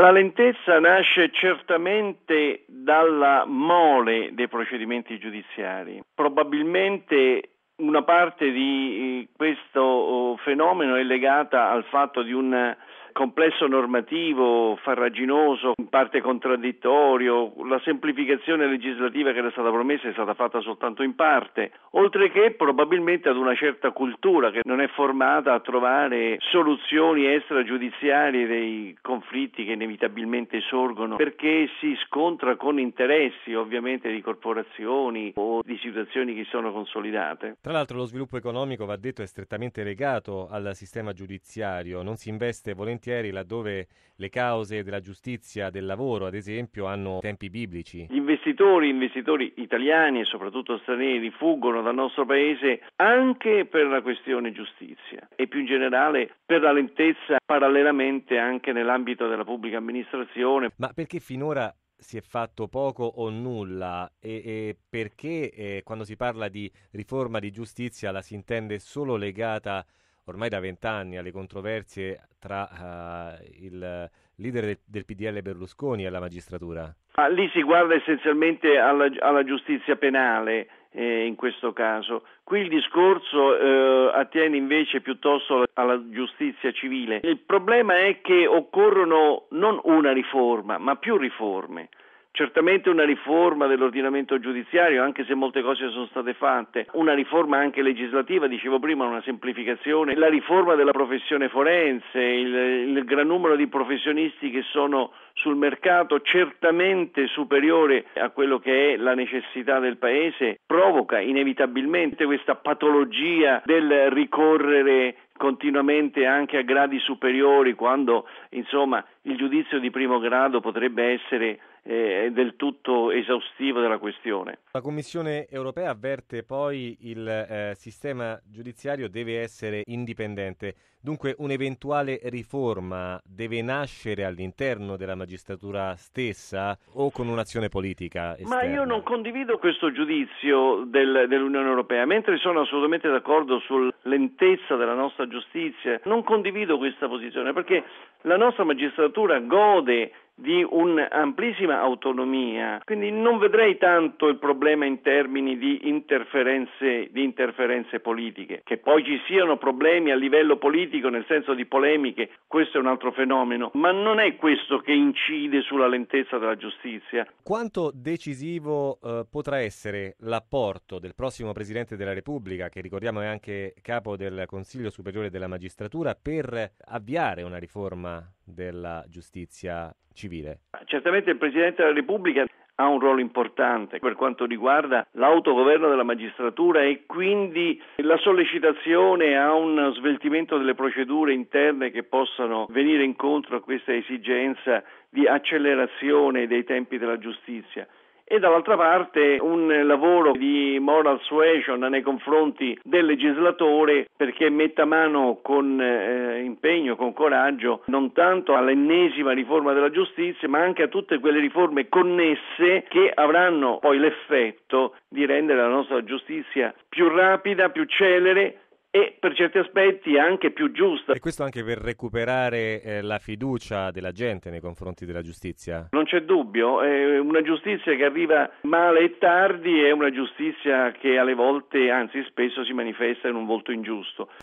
La lentezza nasce certamente dalla mole dei procedimenti giudiziari. Probabilmente una parte di questo fenomeno è legata al fatto di un complesso normativo farraginoso, in parte contraddittorio. La semplificazione legislativa che era stata promessa è stata fatta soltanto in parte, oltre che probabilmente ad una certa cultura che non è formata a trovare soluzioni extragiudiziarie dei conflitti che inevitabilmente sorgono, perché si scontra con interessi ovviamente di corporazioni o di situazioni che sono consolidate. Tra l'altro lo sviluppo economico, va detto, è strettamente legato al sistema giudiziario, non si investe volentieri laddove le cause della giustizia, del lavoro, ad esempio, hanno tempi biblici. Gli investitori italiani e soprattutto stranieri fuggono dal nostro paese anche per la questione giustizia e più in generale per la lentezza, parallelamente anche nell'ambito della pubblica amministrazione. Ma perché finora si è fatto poco o nulla e perché quando si parla di riforma di giustizia la si intende solo legata ormai da 20 anni alle controversie tra il leader del PDL Berlusconi e la magistratura? Lì si guarda essenzialmente alla giustizia penale in questo caso. Qui il discorso attiene invece piuttosto alla giustizia civile. Il problema è che occorrono non una riforma, ma più riforme. Certamente una riforma dell'ordinamento giudiziario, anche se molte cose sono state fatte, una riforma anche legislativa, dicevo prima, una semplificazione, la riforma della professione forense, il gran numero di professionisti che sono sul mercato, certamente superiore a quello che è la necessità del Paese, provoca inevitabilmente questa patologia del ricorrere continuamente anche a gradi superiori quando insomma il giudizio di primo grado potrebbe essere del tutto esaustivo della questione. La Commissione europea avverte poi il sistema giudiziario deve essere indipendente, dunque un'eventuale riforma deve nascere all'interno della magistratura stessa o con un'azione politica esterna? Ma io non condivido questo giudizio dell'Unione Europea, mentre sono assolutamente d'accordo sulla lentezza della nostra giustizia, non condivido questa posizione perché la nostra magistratura gode di un'amplissima autonomia, quindi non vedrei tanto il problema in termini di interferenze politiche. Che poi ci siano problemi a livello politico, nel senso di polemiche, questo è un altro fenomeno, ma non è questo che incide sulla lentezza della giustizia. Quanto decisivo potrà essere l'apporto del prossimo Presidente della Repubblica, che ricordiamo è anche capo del Consiglio Superiore della Magistratura, per avviare una riforma della giustizia civile? Certamente il Presidente della Repubblica ha un ruolo importante per quanto riguarda l'autogoverno della magistratura e quindi la sollecitazione a un sveltimento delle procedure interne che possano venire incontro a questa esigenza di accelerazione dei tempi della giustizia. E dall'altra parte un lavoro di moral suasion nei confronti del legislatore perché metta mano con impegno, con coraggio, non tanto all'ennesima riforma della giustizia, ma anche a tutte quelle riforme connesse che avranno poi l'effetto di rendere la nostra giustizia più rapida, più celere e per certi aspetti anche più giusta. E questo anche per recuperare la fiducia della gente nei confronti della giustizia? Non c'è dubbio, una giustizia che arriva male e tardi è una giustizia che alle volte, anzi spesso, si manifesta in un volto ingiusto.